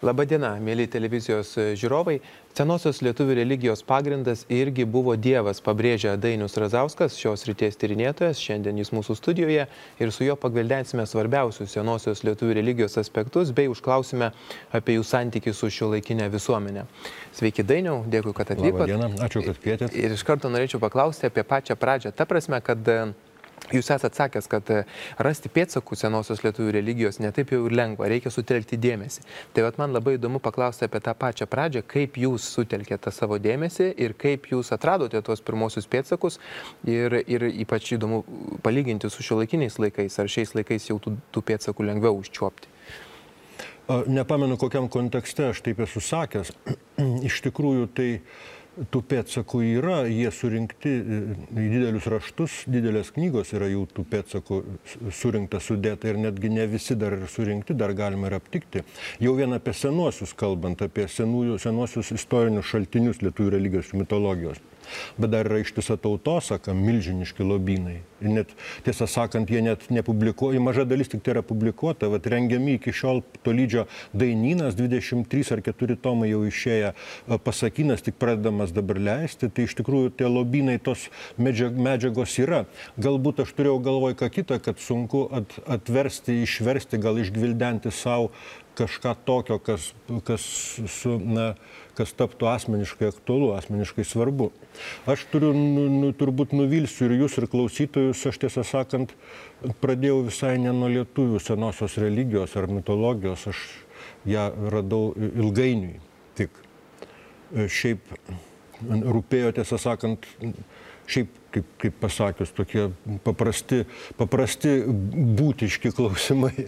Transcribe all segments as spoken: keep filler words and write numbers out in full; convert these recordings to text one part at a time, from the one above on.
Labadiena, mėly televizijos žiūrovai. Senosios lietuvių religijos pagrindas irgi buvo Dievas, pabrėžia Dainius Razauskas, šios srities tyrinėtojas. Šiandien jis mūsų studijoje ir su juo pagvildensime svarbiausius senosios lietuvių religijos aspektus bei užklausime apie jų santykį su šiuolaikinė visuomenė. Sveiki, Dainiau, dėkui, kad atvykote. Labadiena, ačiū, kad kvietėte. Ir iš karto norėčiau paklausti apie pačią pradžią. Ta prasme, kad jūs esate sakęs, kad rasti pėdsakų senosios lietuvių religijos netaip jau ir lengva, reikia sutelkti dėmesį. Tai vat man labai įdomu paklausti apie tą pačią pradžią, kaip jūs sutelkėte savo dėmesį ir kaip jūs atradote tuos pirmosius pėdsakus ir, ir ypač įdomu palyginti su šiuolaikiniais laikais, ar šiais laikais jau tų, tų pėdsakų lengviau užčiuopti. Nepamenu, kokiam kontekste aš taip esu sakęs. Iš tikrųjų, tai tų pėdsakų yra, jie surinkti į didelius raštus, didelės knygos yra jų tų pėdsakų surinkta, sudėta ir netgi ne visi dar surinkti, dar galima ir aptikti. Jau vien apie senuosius kalbant, apie senųjų, senuosius istorinius šaltinius lietuvių religijos mitologijos. Bet dar yra ištisa tautosaka, milžiniški lobynai. Ir net, tiesą sakant, jie net nepublikuoja, maža dalis tik tai yra publikuota, vat rengiami iki šiol tolydžio dainynas, dvidešimt trys ar keturi tomai jau išėję, pasakynas tik pradedamas dabar leisti, tai iš tikrųjų tie lobynai tos medžiagos yra. Galbūt aš turėjau galvoj ką kitą, kad sunku at, atversti, išversti, gal išgvildenti savo kažką tokio, kas, kas, su, na, kas taptų asmeniškai aktualu, asmeniškai svarbu. Aš turiu, nu, nu, turbūt nuvilsiu ir jūs, ir klausytojus, aš tiesą sakant, pradėjau visai ne nuo lietuvių senosios religijos ar mitologijos, aš ją radau ilgainiui tik. Šiaip rūpėjo, tiesą sakant, šiaip, kaip, kaip pasakius, tokie paprasti, paprasti būtiški klausimai.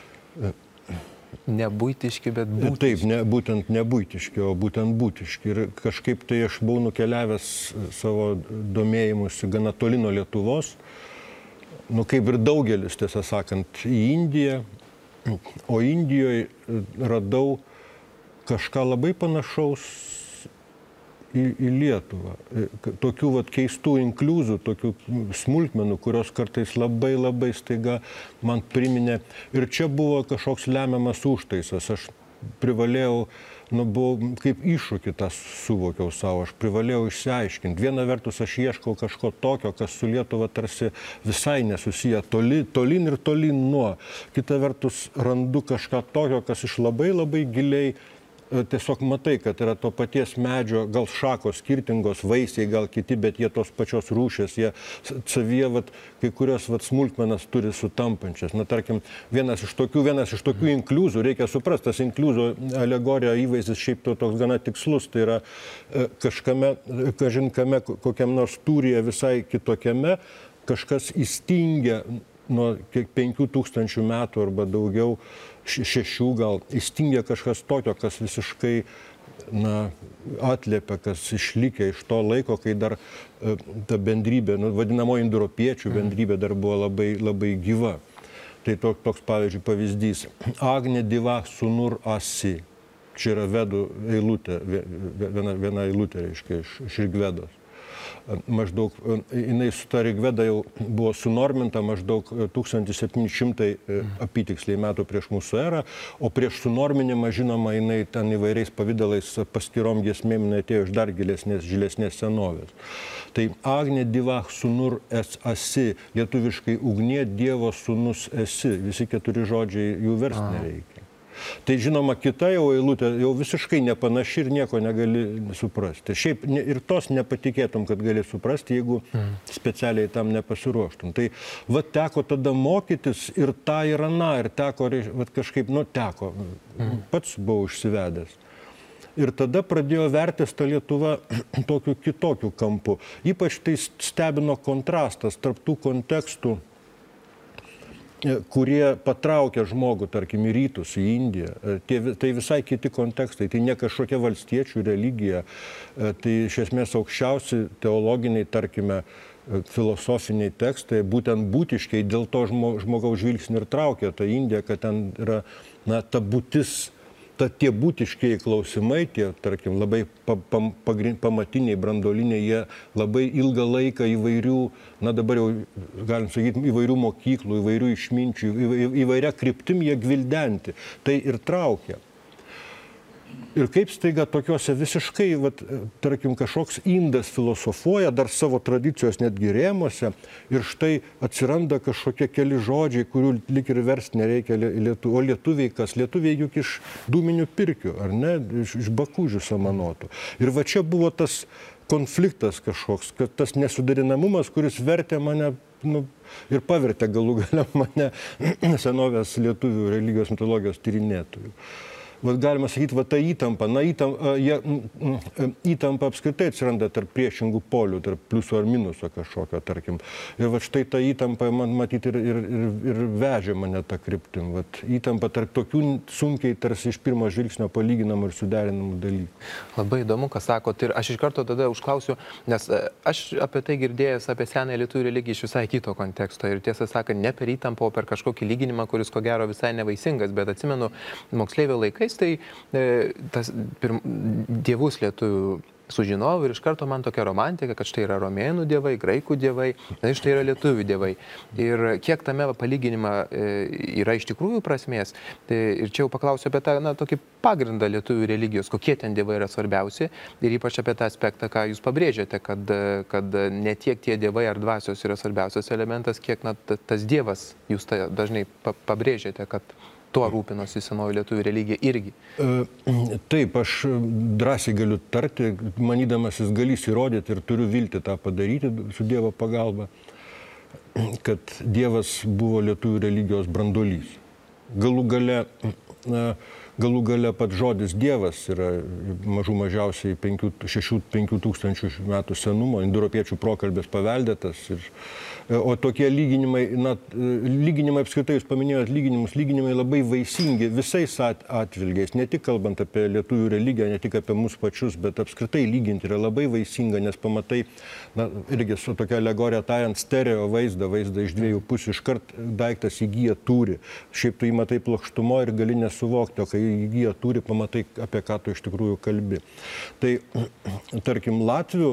Ne būtiški, bet būtiški. Taip, ne, būtent ne būtiški, o būtent būtiški. Ir kažkaip tai aš buvau nukeliavęs savo domėjimusi gana toli nuo Lietuvos, nu kaip ir daugelis, tiesą sakant, į Indiją. O Indijoje radau kažką labai panašaus į, į Lietuvą. Tokių vat keistų inkliuzų, tokių smulkmenų, kurios kartais labai labai staiga man priminė. Ir čia buvo kažkoks lemiamas užtaisas. Aš privalėjau, nu, buvau kaip iššūkį tą suvokiau savo, aš privalėjau išsiaiškinti. Viena vertus aš ieškau kažko tokio, kas su Lietuva tarsi visai nesusiję, toli, tolin ir tolin nuo. Kita vertus randu kažką tokio, kas iš labai labai giliai tiesiog matai, kad yra to paties medžio, gal šakos skirtingos, vaisiai gal kiti, bet jie tos pačios rūšės, jie savyje vat, kai kurios vat, smulkmenas turi sutampančias. Na, tarkim, vienas iš tokių, vienas iš tokių inkliuzų, reikia suprasti, tas inkliuzo alegorija įvaizdis šiaip to toks gana tikslus, tai yra kažkame, kažinkame, kokiam nors tūryje visai kitokiame, kažkas įstingia nuo penkių tūkstančių metų arba daugiau, šešių gal, įstingia kažkas tokio, kas visiškai na, atliepia, kas išlikė iš to laiko, kai dar e, ta bendrybė, nu, vadinamoji indoeuropiečių bendrybė dar buvo labai, labai gyva. Tai to, toks, pavyzdžiui, pavyzdys. Agne diva sunur asi. Čia yra vedų eilutė, viena, viena eilutė, reiškia, iš, iš Rigvedos. Maždaug, jinai su ta Rigveda jau buvo sunorminta maždaug tūkstantis septyni šimtai apytiksliai metų prieš mūsų erą, o prieš sunorminimą, žinoma, jinai ten įvairiais pavidalais paskirom giesmėm atėjo iš dar gilesnės, žilesnės senovės. Tai Agne diva sunur es asi, lietuviškai ugnie Dievo sūnus esi, visi keturi žodžiai jų versti nereikia. Tai žinoma, kita jau eilutė jau visiškai nepanaši ir nieko negali suprasti. Šiaip ir tos nepatikėtum, kad gali suprasti, jeigu specialiai tam nepasiruoštum. Tai va teko tada mokytis ir tą ir aną, ir teko, va kažkaip, nu teko, pats buvau užsivedęs. Ir tada pradėjo vertis ta Lietuva tokiu kitokiu kampu. Ypač tai stebino kontrastas tarp tų kontekstų, kurie patraukia žmogų, tarkim, į rytus, į Indiją. Tie, tai visai kiti kontekstai, tai ne kažkokia valstiečių religija, tai iš esmės aukščiausi teologiniai, tarkime, filosofiniai tekstai, būtent būtiškiai, dėl to žmogaus žvilgsnį ir traukia ta Indija, kad ten yra, na, ta būtis, ta, tie būtiškiai klausimai, tie, tarkim, labai pa, pa, pagrind, pamatiniai, brandoliniai, jie labai ilgą laiką įvairių, na dabar jau, galim sakyti, įvairių mokyklų, įvairių išminčių, įvairia kryptim jie gvildenti. Tai ir traukia. Ir kaip staiga tokiuose visiškai, vat, tarkim, kažkoks indas filosofuoja, dar savo tradicijos netgi rėmuose, ir štai atsiranda kažkokie keli žodžiai, kurių lik ir versti nereikia lietuvių. O lietuviai kas? Lietuviai juk iš dūminių pirkių, ar ne? Iš, iš bakūžių samanotų. Ir va čia buvo tas konfliktas kažkoks, kad tas nesuderinamumas, kuris vertė mane, nu, ir pavertė galų gale mane senovės lietuvių religijos mitologijos tyrinėtojų. Vat galima sakyti, va ta įtampa, na įtampa, jie, įtampa apskritai atsiranda tarp priešingų polių, tarp pliuso ar minuso kažkokio, tarkim. Ir va štai ta įtampa, man matyti, ir, ir, ir, ir vežė mane tą kryptim. Vat įtampa tarp tokių sunkiai tarsi iš pirmo žvilgsnio palyginamų ir suderinamų dalykų. Labai įdomu, ką sakot. Ir aš iš karto tada užklausiu, nes aš apie tai girdėjęs apie senąją lietuvių religiją iš visai kito konteksto. Ir tiesą sakant, ne per įtampą, o per kažkokį lyginimą, kuris ko gero visai nevaisingas. Bet atsimenu, moksleivio laikais tai e, tas pirm, dievus lietuvių sužinojau ir iš karto man tokia romantika, kad štai yra romėnų dievai, graikų dievai, tai štai yra lietuvių dievai. Ir kiek tame palyginimą e, yra iš tikrųjų prasmės. Tai, ir čia jau paklausiu apie tą na, tokį pagrindą lietuvių religijos, kokie ten dievai yra svarbiausi ir ypač apie tą aspektą, ką jūs pabrėžėte, kad, kad ne tiek tie dievai ar dvasios yra svarbiausias elementas, kiek na, tas dievas, jūs tai dažnai pabrėžėte, kad tuo rūpinosi senoji lietuvių religija irgi. Taip, aš drąsiai galiu tarti, manydamas jis galys įrodyti ir turiu vilti tą padaryti su Dievo pagalba, kad Dievas buvo lietuvių religijos branduolys. Galų gale, galų gale pats žodis Dievas yra mažų mažiausiai šešių penkių tūkstančių metų senumo, indoeuropiečių prokalbės paveldėtas. Ir, o tokie lyginimai, na, lyginimai apskritai, jūs paminėjot lyginimus, lyginimai labai vaisingi visais atvilgiais, ne tik kalbant apie lietuvių religiją, ne tik apie mus pačius, bet apskritai lyginti yra labai vaisinga, nes pamatai, na, irgi su tokia alegorija tariant, stereo vaizdą, vaizdą iš dviejų pusių, iškart daiktas įgyja tūrį. Šiaip tu jį matai plokštumo ir gali nesuvokti, o kai įgyja tūrį, pamatai, apie ką tu iš tikrųjų kalbi. Tai, tarkim, latvių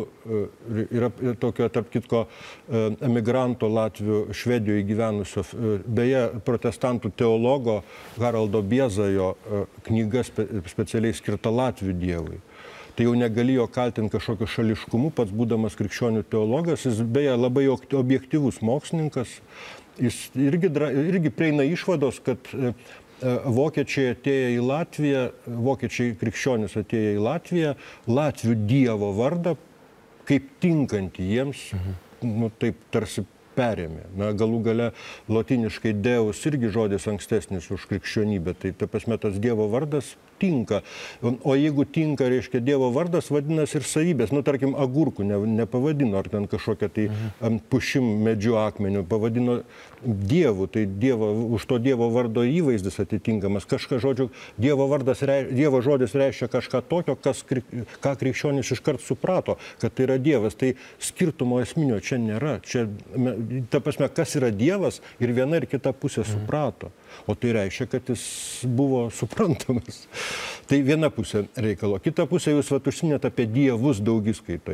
yra tokio, tarp kitko, emigrantų Latvių Švedijoje gyvenusio, beje, protestantų teologo Haraldo Biezajo knyga spe, specialiai skirta Latvių dievui. Tai jau negalėjo kaltinti kažkokiu šališkumu, pats būdamas krikščionių teologas, jis beje labai objektyvus mokslininkas, jis irgi, irgi prieina išvados, kad vokiečiai atėję į Latviją, vokiečiai krikščionys atėję į Latviją, Latvių dievo vardą, kaip tinkantį jiems, mhm. nu, taip tarsi perėmė. Na, galų gale lotiniškai Deus irgi žodis ankstesnis už krikščionybę. Tai, ta prasme, tas Dievo vardas tinka. O jeigu tinka, reiškia, Dievo vardas, vadinasi ir savybės. Nu, tarkim, agurkų ne, nepavadino, ar ten kažkokią tai mhm. pušim medžių akmenių, pavadino Dievu. Tai dievo, už to Dievo vardo įvaizdis atitinkamas. Kažką, žodžiu, Dievo, vardas, dievo žodis reiškia kažką tokio, kas, ką krikščionis iškart suprato, kad tai yra Dievas. Tai skirtumo esminio čia nėra. Čia, ta prasme, kas yra Dievas ir viena ir kita pusė suprato. O tai reiškia, kad jis buvo suprantamas. Tai viena pusė reikalo. Kita pusė jūs vat užsiminėt apie dievus daugiskaitai.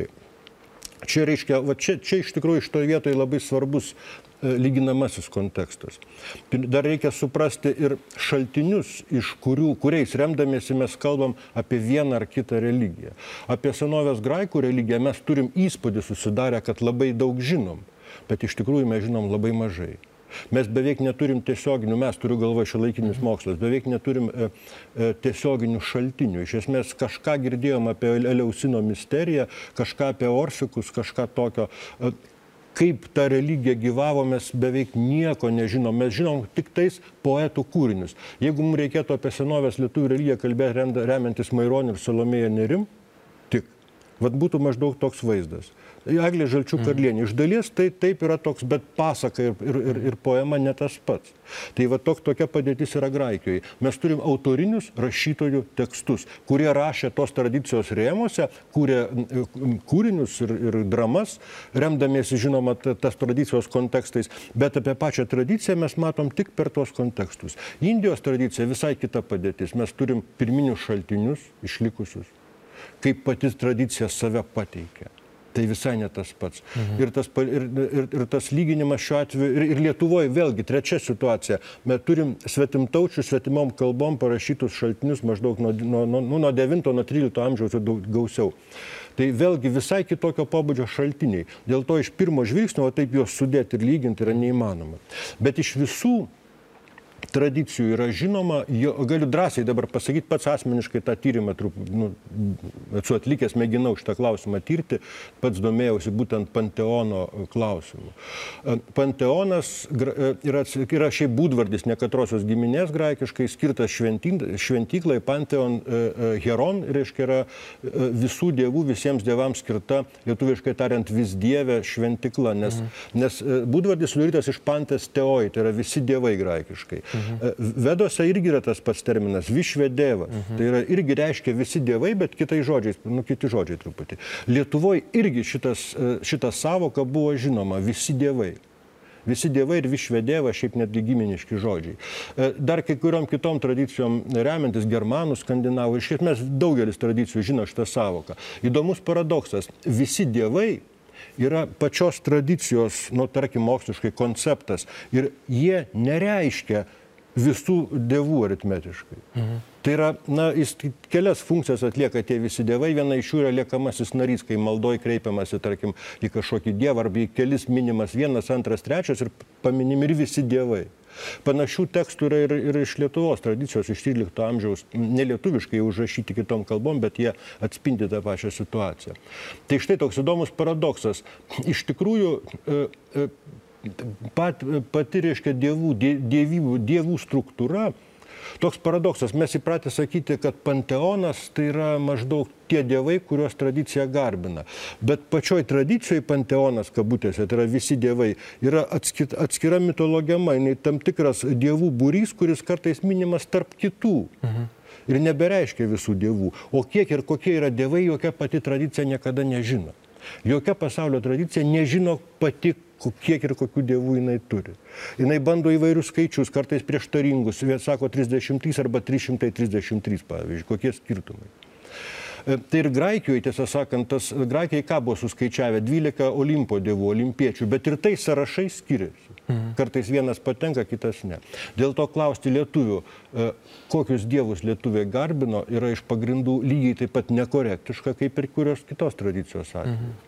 Čia reiškia, va čia, čia iš tikrųjų iš to vietoje labai svarbus e, lyginamasis kontekstas. Dar reikia suprasti ir šaltinius, iš kurių, kuriais remdamiesi mes kalbam apie vieną ar kitą religiją. Apie senovės graikų religiją mes turim įspūdį susidarę, kad labai daug žinom, bet iš tikrųjų mes žinom labai mažai. Mes beveik neturim tiesioginių, mes turiu galvoje šiuolaikinis mokslas, beveik neturim e, e, tiesioginių šaltinių. Iš esmės kažką girdėjom apie Eleusino misteriją, kažką apie Orfikus, kažką tokio. E, kaip ta religija gyvavo, mes beveik nieko nežinom. Mes žinom tik tais poetų kūrinius. Jeigu mums reikėtų apie senovės lietuvių religiją kalbėti remiantis Maironiu ir Salomėja Nėrim, tik. Vat būtų maždaug toks vaizdas. Eglė Žalčių Karlienė. Iš dalies tai taip yra toks, bet pasaka ir, ir, ir, ir poema ne tas pats. Tai va tok, tokia padėtis yra Graikijoje. Mes turim autorinius rašytojų tekstus, kurie rašė tos tradicijos rėmose, kūrė kūrinius ir, ir dramas, remdamiesi, žinoma, tas tradicijos kontekstais, bet apie pačią tradiciją mes matom tik per tos kontekstus. Indijos tradicija visai kita padėtis. Mes turim pirminius šaltinius išlikusius, kaip pati tradicija save pateikia. Tai visai ne tas pats. Mhm. Ir, tas, ir, ir, ir tas lyginimas šiuo atveju, ir, ir Lietuvoje vėlgi trečia situacija. Mes turim svetimtaučių, svetimom kalbom parašytus šaltinius maždaug nuo, nuo, nuo, nuo devinto, nuo trylikto amžiaus ir daug gausiau. Tai vėlgi visai kitokio pobūdžio šaltiniai. Dėl to iš pirmo žvilgsnio, o taip juos sudėti ir lyginti yra neįmanoma. Bet iš visų tradicijų yra žinoma, jo, galiu drąsiai dabar pasakyti, pats asmeniškai tą tyrimą nu, esu atlikęs, mėginau šitą klausimą tirti, pats domėjausi būtent panteono klausimu. Panteonas yra, yra šiaip būdvardis nekatrosios giminės graikiškai, skirtas šventyklai, panteon heron, reiškia yra visų dievų, visiems dievams skirta, lietuviškai tariant, vis dievė šventykla, nes, mhm. nes būdvardis sudarytas iš pantes teoi, tai yra visi dievai graikiškai. Mhm. Vedose irgi yra tas pats terminas, višvedėvas. Mhm. Tai yra irgi reiškia visi dievai, bet kitais žodžiais, nu kiti žodžiai truputį. Lietuvoje irgi šitas, šita savoka buvo žinoma, visi dievai. Visi dievai ir višvedėva, šiaip netgi giminiški žodžiai. Dar kai kuriom kitom tradicijom remiantis germanų, skandinavų, iš esmės daugelis tradicijų žino šitą savoką. Įdomus paradoksas, visi dievai yra pačios tradicijos, nu, tarkim, moksliškai konceptas ir jie nereiškia visų dievų aritmetiškai. Mhm. Tai yra, na, jis kelias funkcijas atlieka tie visi dievai, viena iš jų yra liekamasis narys, kai maldoj kreipiamasi, tarkim, į kažkokį dievą arba į kelis minimas vienas, antras, trečias ir paminimi ir visi dievai. Panašių tekstų yra ir, ir iš Lietuvos tradicijos, iš trylikto amžiaus, nelietuviškai užrašyti kitom kalbom, bet jie atspindi tą pačią situaciją. Tai štai toks įdomus paradoksas. Iš tikrųjų, pat, pati reiškia dievų, dievų, dievų struktūra, toks paradoksas. Mes įpratę sakyti, kad panteonas tai yra maždaug tie dievai, kuriuos tradicija garbina. Bet pačioj tradicijoje panteonas, kabutėse, tai yra visi dievai, yra atskira, atskira mitologema, jinai tam tikras dievų būrys, kuris kartais minimas tarp kitų. Mhm. Ir nebereiškia visų dievų. O kiek ir kokie yra dievai, jokia pati tradicija niekada nežino. Jokia pasaulio tradicija nežino pati, kiek ir kokių dievų jinai turi. Jinai bando įvairius skaičius, kartais prieštaringus, vien sako trisdešimt trys arba trys šimtai trisdešimt trys, pavyzdžiui, kokie skirtumai. Tai ir Graikijoje, tiesą sakant, tas Graikijai ką buvo suskaičiavę? dvylika Olimpo dievų, olimpiečių, bet ir tai sąrašai skiriasi. Mhm. Kartais vienas patenka, kitas ne. Dėl to klausti lietuvių, kokius dievus lietuviai garbino, yra iš pagrindų lygiai taip pat nekorektiška, kaip ir kurios kitos tradicijos atveju. Mhm.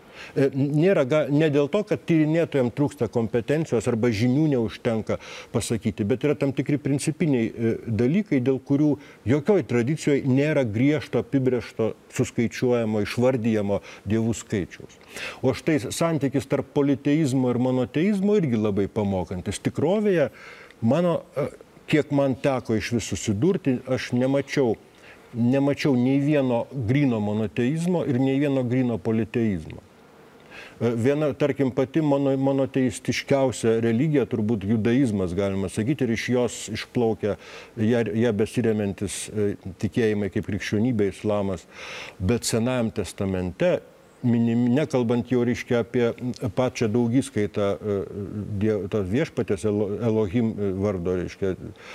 Nėra, ne dėl to, kad tyrinėtojams trūksta kompetencijos arba žinių neužtenka pasakyti, bet yra tam tikri principiniai dalykai, dėl kurių jokioj tradicijoje nėra griežto, apibrėžto, suskaičiuojamo, išvardyjamo dievų skaičiaus. O štai santykis tarp politeizmo ir monoteizmo irgi labai pamokantis. Tikrovėje, mano, kiek man teko iš vis susidurti, aš nemačiau, nemačiau nei vieno gryno monoteizmo ir nei vieno gryno politeizmo. Viena, tarkim, pati mono, monoteistiškiausia religija, turbūt judaizmas, galima sakyti, ir iš jos išplaukia ją, ją besiremiantis tikėjimai kaip krikščionybė, islamas. Bet Senajam testamente, minim, nekalbant jau reiškia apie pačią daugiskaitą tos viešpatės Elohim vardo, reiškia,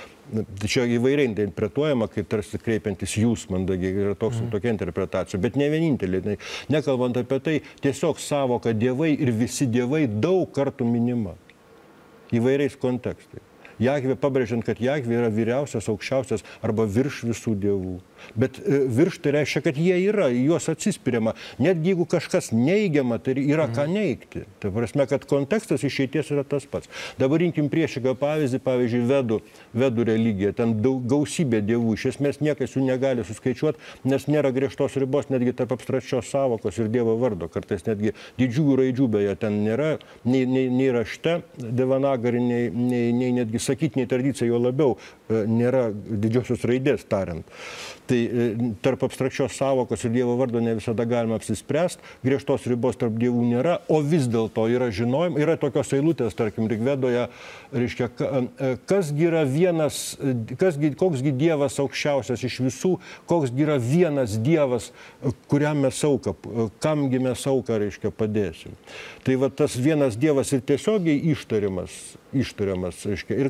čia įvairiai interpretuojama, kaip tarsi kreipiantis jūs mandagiai, yra toks, mm. tokia interpretacija, bet ne vienintelė. Nekalbant apie tai, tiesiog savoka dievai ir visi dievai daug kartų minima įvairiais kontekstais. Jahvė, pabrėžiant, kad Jahvė yra vyriausias, aukščiausias arba virš visų dievų. Bet virš tai reiškia, kad jie yra, juos atsispiriama. Netgi jeigu kažkas neigiama, tai yra ką neigti. Tai prasme, kad kontekstas išeities yra tas pats. Dabar rinkim priešingą pavyzdį, pavyzdžiui, vedų, vedų religija. Ten daug, gausybė dievų. Iš esmės niekas jų negali suskaičiuoti, nes nėra griežtos ribos netgi tarp abstrakčios savokos ir Dievo vardo. Kartais netgi didžiųjų raidžių beje ten nėra, nei, nei, nei rašte Devanagari, nei, nei, nei netgi sakytiniai tradicija, jo labiau nėra didžiosios raidės tariant. Tai tarp abstrakčios savokos ir Dievo vardo ne visada galima apsispręsti, griežtos ribos tarp dievų nėra, o vis dėlto yra žinojimo, yra tokios eilutės, tarkim, Rigvedoje, reiškia, kasgi yra vienas, kasgi, koksgi dievas aukščiausias iš visų, koksgi yra vienas dievas, kuriam mes auką, kamgi mes auką, reiškia, padėsim. Tai va tas vienas dievas ir tiesiogiai ištariamas, ištariamas, reiškia, ir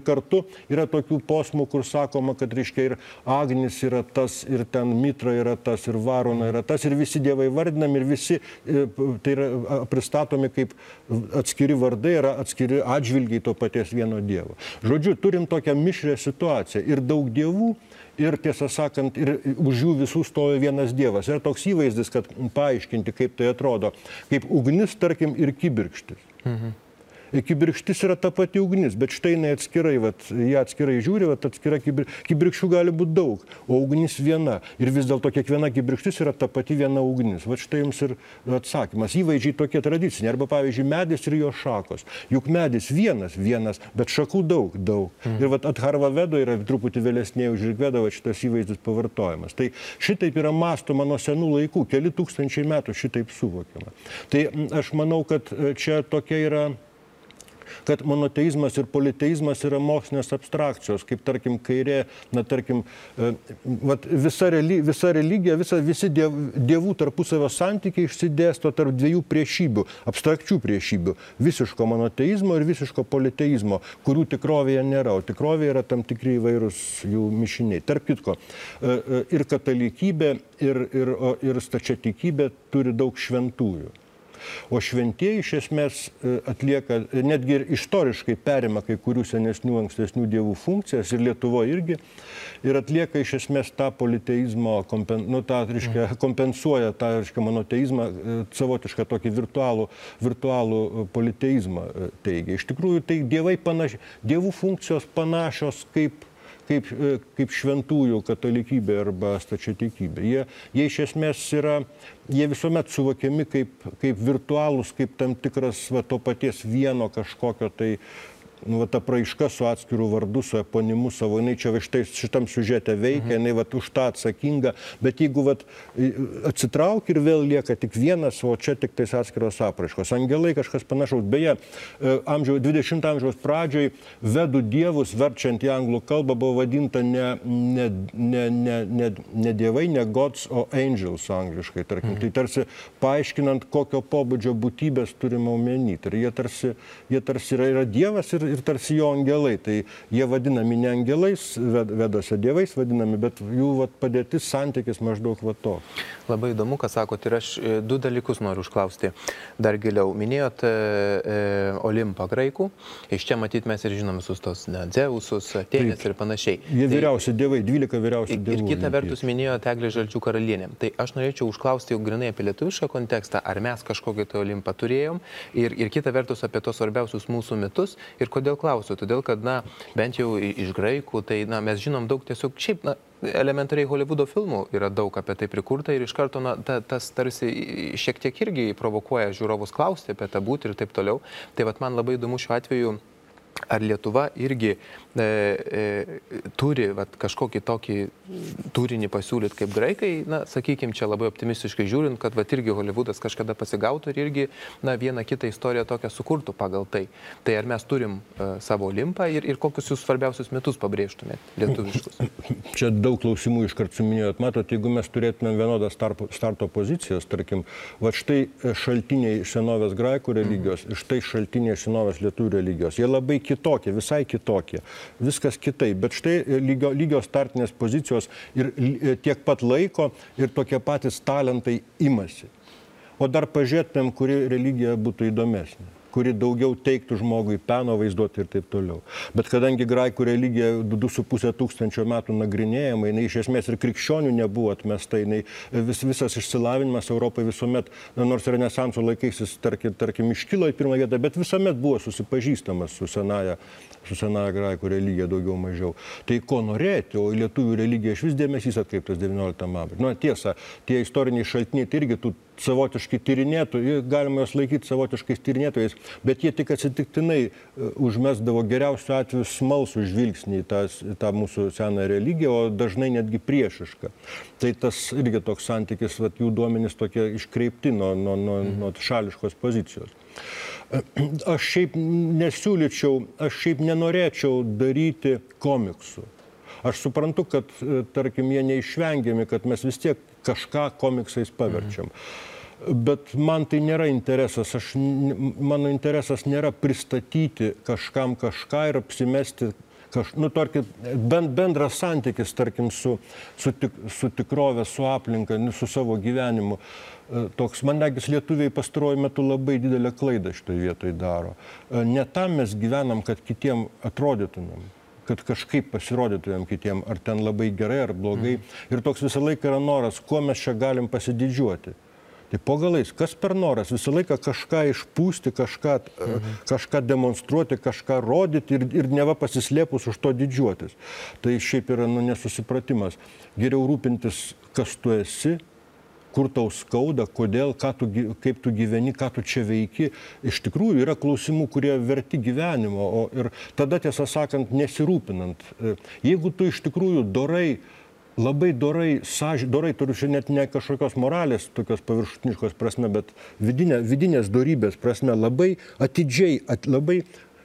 kartu yra tokių posmų, kur sakoma, kad, reiškia, ir Agnis yra tas, ir ten Mitra yra tas, ir Varuna yra tas, ir visi dievai vardinami, ir visi tai yra pristatomi kaip atskiri vardai, yra atskiri atžvilgiai to paties vieno dievo. Žodžiu, turim tokią mišrią situaciją ir daug dievų, ir tiesą sakant, ir už jų visų stovi vienas dievas. Ir toks įvaizdis, kad paaiškinti, kaip tai atrodo, kaip ugnis, tarkim, ir kibirkštis. Mhm. Kibirkštis yra ta pati ugnis, bet štai jinai atskirai, vat, jie atskirai žiūri, vat, atskira kibir... kibirkščių gali būti daug, o ugnis viena. Ir vis dėlto kiekviena kibirkštis yra ta pati viena ugnis. Vat štai jums ir atsakymas. Įvaizdžiai tokie tradiciniai. Arba, pavyzdžiui, medis ir jo šakos. Juk medis vienas, vienas, bet šakų daug, daug. Mm. Ir vat Atharva Vedo yra truputį vėlesnė už Rigvedą, vat šitas įvaizdis pavartojamas. Tai šitaip yra mąstoma nuo senų laikų, keli tūkstančiai metų šitaip suvokiama. Tai aš manau, kad čia tokia yra kad monoteizmas ir politeizmas yra mokslinės abstrakcijos, kaip tarkim kairė, na tarkim, vat, visa, reli, visa religija, visa, visi diev, dievų tarpusavio santykiai išsidėsto tarp dviejų priešybių, abstrakčių priešybių, visiško monoteizmo ir visiško politeizmo, kurių tikrovėje nėra, o tikrovėje yra tam tikri įvairūs jų mišiniai. Tarp kitko, ir katalikybė, ir, ir, ir stačiatikybė turi daug šventųjų. O šventieji iš esmės atlieka, netgi ir istoriškai perima kai kurių senesnių, ankstesnių dievų funkcijas, ir Lietuvoje irgi, ir atlieka iš esmės tą politeizmo, kompen, nu, tą, reiškia, kompensuoja tą, reiškia, monoteizmą, savotišką tokį virtualų, virtualų politeizmą teigia. Iš tikrųjų, tai dievai panaši, dievų funkcijos panašios kaip Kaip, kaip šventųjų katalikybė arba stačiatikybė. Jie, jie iš esmės yra, jie visuomet suvokiami kaip, kaip virtualūs, kaip tam tikras va, to paties vieno kažkokio tai, nu, va, ta praiška su atskiru vardu, su eponimu savo, jinai čia va, štai, šitam siužete veikia, jinai va, už tą atsakinga, bet jeigu va, atsitraukia ir vėl lieka tik vienas, o čia tik tais atskiros apraiškos. Angelai kažkas panašaus. Beje, amžiaus, dvidešimto amžiaus pradžioj vedų dievus, verčiant į anglų kalbą, buvo vadinta ne, ne, ne, ne, ne, ne dievai, ne gods, o angels angliškai, tarkim. Mhm. Tai tarsi paaiškinant, kokio pobūdžio būtybės turime omeny. Ir jie tarsi, jie tarsi yra, yra dievas ir ir tarsi jo angelai. Tai jie vadinami ne angelais, vedose dievais vadinami, bet jų vat, padėtis, santykis maždaug va to. Labai įdomu, ką sakot, ir aš du dalykus noriu užklausti dar giliau. Minėjot e, e, Olimpą graikų, iš čia matyt mes ir žinom visus tos ne, Dzeusus, Atėnės ir panašiai. Jie tai, vyriausi dievai, dvylika vyriausių dievų. Ir kita vertus minėjot Eglė Žalčių karalienė. Tai aš norėčiau užklausti jau grinai apie lietuvišką kontekstą, ar mes kažkokį tai Olimpą turėjom, ir, ir kita vertus apie tos svarbiausius mūsų mitus. Ir kodėl klausiu? Todėl, kad, na, bent jau iš graikų, tai, na, mes žinom daug tiesiog šiaip, na, elementariai Holivudo filmų yra daug apie tai prikurta ir iš karto, na, ta, tas tarsi šiek tiek irgi provokuoja žiūrovus klausti apie tą būtį ir taip toliau. Tai vat man labai įdomu šiuo atveju, ar Lietuva irgi e, e, turi vat, kažkokį tokį turinį pasiūlyti kaip graikai, na, sakykime, čia labai optimistiškai žiūrint, kad vat, irgi Holivudas kažkada pasigautų ir irgi, na, vieną kitą istoriją tokią sukurtų pagal tai. Tai ar mes turim e, savo Olimpą ir, ir kokius jūs svarbiausius metus pabrėžtumėt lietuviškus? Čia daug klausimų iškart suminėjot. Matot, jeigu mes turėtumėm vienodas starto pozicijas, tarkim, va štai šaltiniai senovės graikų religijos, mm. štai šaltiniai senovės lietuvių religijos, jie labai kitokie, visai kitokie, viskas kitaip, bet štai lygio, lygios startinės pozicijos ir tiek pat laiko ir tokie patys talentai imasi. O dar pažiūrėtumėm, kuri religija būtų įdomesnė, kuri daugiau teiktų žmogui peno vaizduoti ir taip toliau. Bet kadangi graikų religija du su pusė tūkstančio metų nagrinėjama, jinai iš esmės ir krikščionių nebuvo atmesta, jinai vis, visas išsilavinimas Europoje visuomet, nors renesanso laikais jis tarkim, tarkim iškilo į pirmą vietą, bet visuomet buvo susipažįstamas su senaja, su senaja graikų religija daugiau mažiau. Tai ko norėti, o į lietuvių religiją iš vis dėmesys atkreiptas devynioliktam amžiuje. Nu, tiesa, tie istoriniai šaltiniai tai irgi tų savotiškai tyrinėtų, galima juos laikyti savotiškais tyrinėtojais, bet jie tik atsitiktinai užmesdavo geriausiu atveju smalsų žvilgsnį į tą, tą mūsų seną religiją, o dažnai netgi priešišką. Tai tas irgi toks santykis, vat, jų duomenys tokie iškreipti nuo, nuo, nuo, nuo šališkos pozicijos. Aš šiaip nesiūlyčiau, aš šiaip nenorėčiau daryti komiksų. Aš suprantu, kad, tarkim, jie neišvengiami, kad mes vis tiek kažką komiksais paverčiam. Mhm. Bet man tai nėra interesas. Aš, mano interesas nėra pristatyti kažkam kažką ir apsimesti kaž, nu, tarkim, bent bendras santykis, tarkim, su, su, tik, su tikrovė, su aplinka, su savo gyvenimu. Toks, man regis, lietuviai pastaruoju metu labai didelę klaidą šitoje vietoje daro. Ne tam mes gyvenam, kad kitiem atrodytumėm, kad kažkaip pasirodytumėm kitiem, ar ten labai gerai, ar blogai. Mm. Ir toks visą laiką yra noras, kuo mes čia galim pasididžiuoti. Tai po galais, kas per noras? Visą laiką kažką išpūsti, kažką, mhm. kažką demonstruoti, kažką rodyti ir, ir neva pasislėpus už to didžiuotis. Tai šiaip yra nu, nesusipratimas. Geriau rūpintis, kas tu esi, kur tau skauda, kodėl, tu, kaip tu gyveni, ką tu čia veiki. Iš tikrųjų yra klausimų, kurie verti gyvenimo. O, ir tada, tiesą sakant, nesirūpinant. Jeigu tu iš tikrųjų dorai, labai dorai, sąž... dorai turiu čia net ne kažkokios moralės, tokios paviršutiniškos prasme, bet vidinė, vidinės dorybės prasme, labai atidžiai, at, labai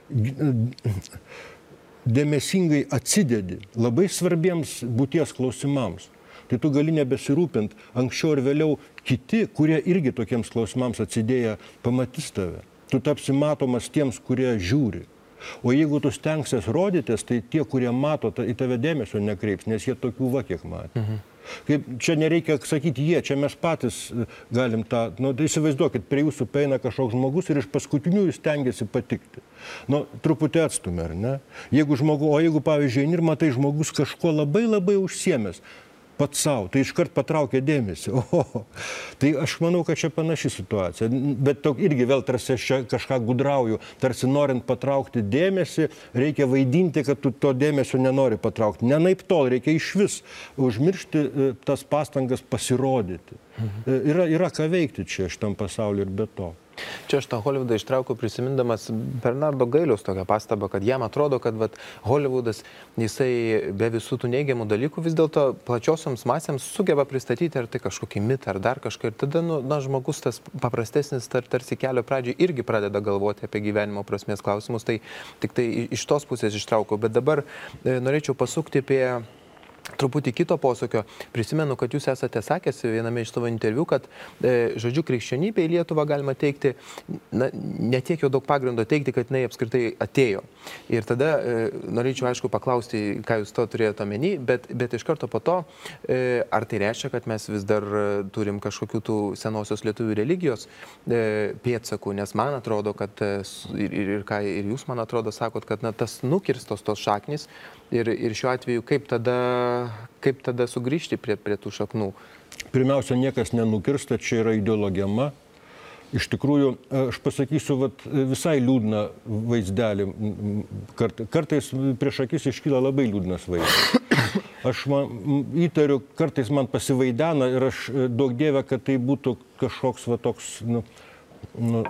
dėmesingai atsidedi labai svarbiems būties klausimams. Tai tu gali nebesirūpint, anksčiau ir vėliau kiti, kurie irgi tokiems klausimams atsidėję, pamatys tave. Tu tapsi matomas tiems, kurie žiūri. O jeigu tu stengsies rodytis, tai tie, kurie mato, ta, į tave dėmesio nekreips, nes jie tokių va kiek matė. Mhm. Kaip, čia nereikia sakyti jie, čia mes patys galim tą, nu, tai įsivaizduokit, prie jūsų peina kažkoks žmogus ir iš paskutinių jis stengiasi patikti. Nu, truputį atstumė, ar ne? Jeigu žmogu, o jeigu, pavyzdžiui, ir matai žmogus kažko labai labai užsiemęs, pats savo, tai iškart patraukia dėmesį. Oho. Tai aš manau, kad čia panaši situacija. Bet to irgi vėl tarsi aš čia kažką gudrauju. Tarsi norint patraukti dėmesį, reikia vaidinti, kad tu to dėmesio nenori patraukti. Nenaip tol, reikia iš vis užmiršti tas pastangas pasirodyti. Mhm. Yra, yra ką veikti čia šitam pasauliu ir be to. Čia aš tą Hollywoodą ištraukiau prisimindamas Bernardo Gailiaus tokią pastabą, kad jam atrodo, kad vat, Hollywoodas, jisai be visų tų neigiamų dalykų vis dėlto plačiosioms masėms sugeba pristatyti ar tai kažkokį mitą, ar dar kažką. Ir tada nu, na, žmogus tas paprastesnis tar, tarsi kelio pradžiai irgi pradeda galvoti apie gyvenimo prasmės klausimus. Tai tik tai iš tos pusės ištraukiau. Bet dabar e, norėčiau pasukti apie truputį kito posūkio. Prisimenu, kad jūs esate sakęs viename iš savo interviu, kad, e, žodžiu, krikščionybė į Lietuvą galima teikti, na, netiek jau daug pagrindo teikti, kad jinai apskritai atėjo. Ir tada e, norėčiau, aišku, paklausti, ką jūs to turėjote omeny, bet, bet iš karto po to, e, ar tai reiškia, kad mes vis dar turim kažkokių tų senosios lietuvių religijos e, pėdsakų, nes man atrodo, kad ir, ir, ir, ką, ir jūs, man atrodo, sakot, kad na, tas nukirstos tos šaknys ir, ir šiuo atveju kaip tada kaip tada sugrįžti prie, prie tų šaknų? Pirmiausia, niekas nenukirsta, čia yra ideologema. Iš tikrųjų, aš pasakysiu vat, visai liūdną vaizdelį. Kart, kartais prieš akis iškyla labai liūdnas vaizdas. Aš man, įtariu, kartais man pasivaidena ir aš daug dievę, kad tai būtų kažkoks va, toks nu, nu,